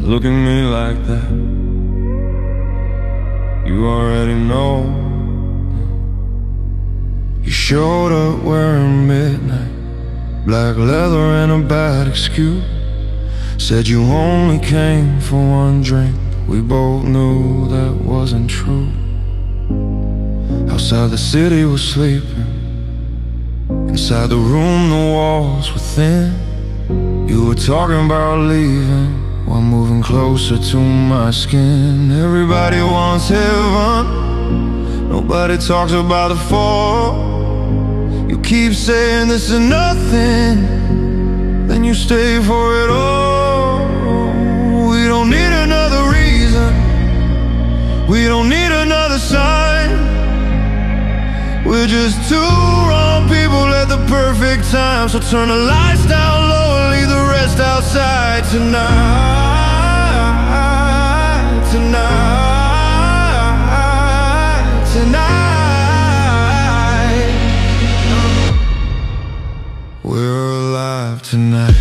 look at me like that. You already know. You showed up wearing midnight, black leather and a bad excuse. Said you only came for one drink. We both knew that wasn't true. Outside the city was sleeping. Inside the room the walls were thin. You were talking about leaving while moving closer to my skin. Everybody wants heaven, nobody talks about the fall. You keep saying this is nothing, then you stay for it all. We don't need another reason, we don't need another sign. We're just two wrong people at the perfect time. So turn the lights down low and leave the rest outside tonight. Tonight, tonight. We're alive tonight.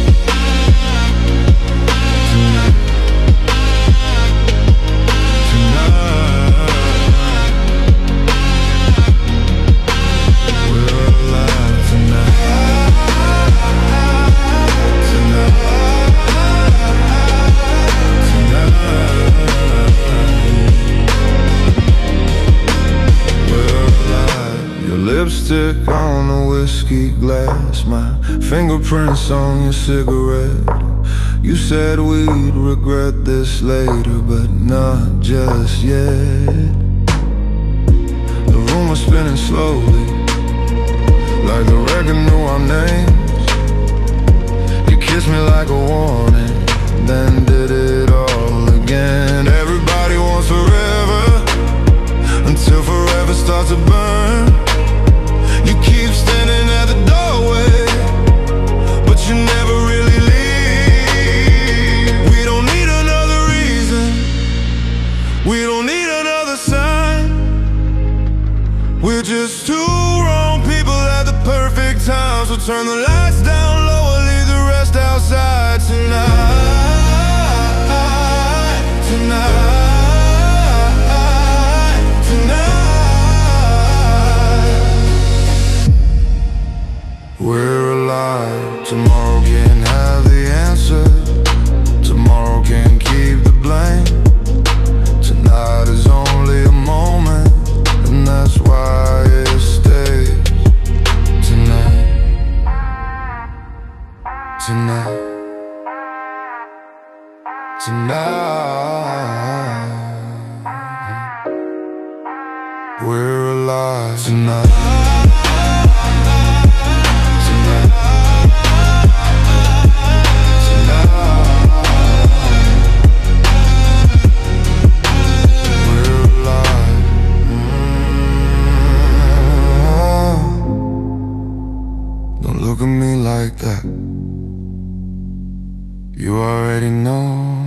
Lipstick on a whiskey glass, my fingerprints on your cigarette. You said we'd regret this later, but not just yet. The room was spinning slowly, like the record knew our names. You kissed me like a warning, then did it all again. Everybody wants forever, until forever starts to burn. You keep standing at the doorway, but you never really leave. We don't need another reason, we don't need another sign. We're just two wrong people at the perfect time. So turn the lights down low and leave the rest outside tonight. Tonight. We're alive. Tomorrow can't have the answer, tomorrow can't keep the blame. Tonight is only a moment, and that's why it stays. Tonight, tonight, tonight. We're alive tonight. Look at me like that. You already know.